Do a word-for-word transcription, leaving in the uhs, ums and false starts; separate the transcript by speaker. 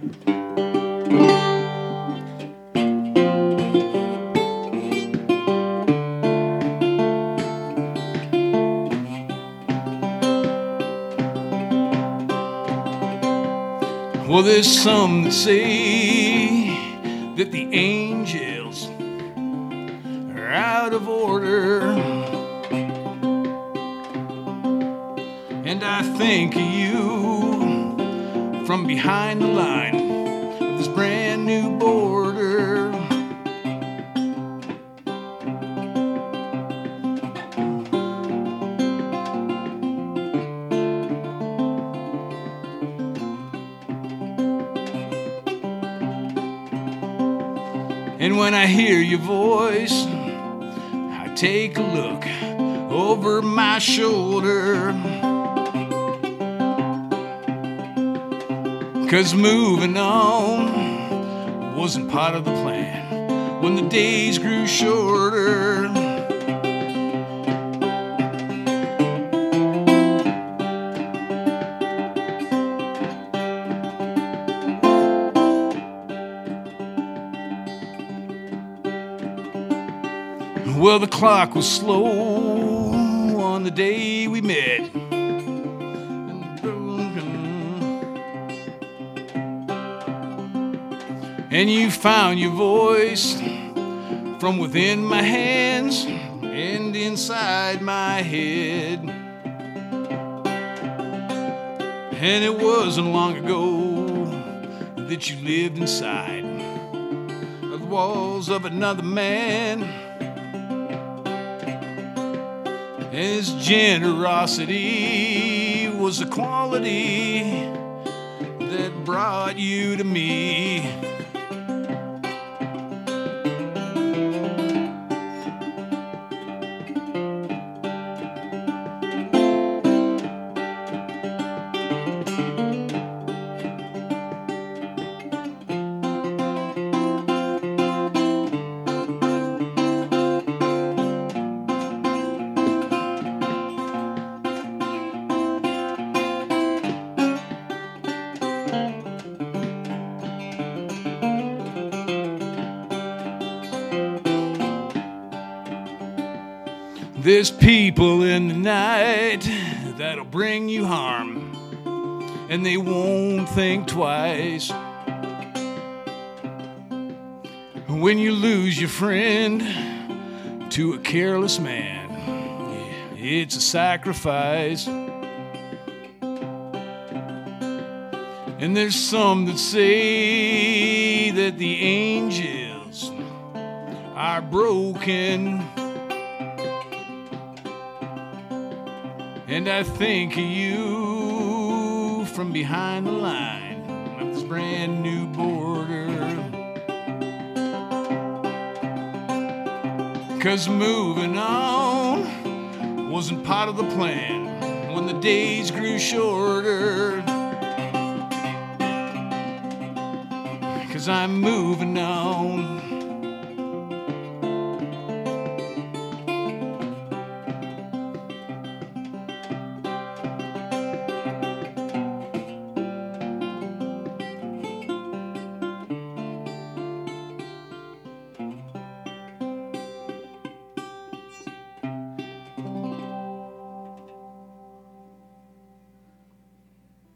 Speaker 1: Well, there's some that say that the angels are out of order, and I think of you from behind the line of this brand new border. And when I hear your voice, I take a look over my shoulder, 'cause moving on wasn't part of the plan when the days grew shorter. Well, the clock was slow on the day we met, and you found your voice from within my hands and inside my head. And it wasn't long ago that you lived inside of the walls of another man. His generosity was a quality that brought you to me. There's people in the night that'll bring you harm, and they won't think twice. When you lose your friend to a careless man, it's a sacrifice. And there's some that say that the angels are broken, and I think of you from behind the line of this brand new border. 'Cause moving on wasn't part of the plan when the days grew shorter. 'Cause I'm moving on.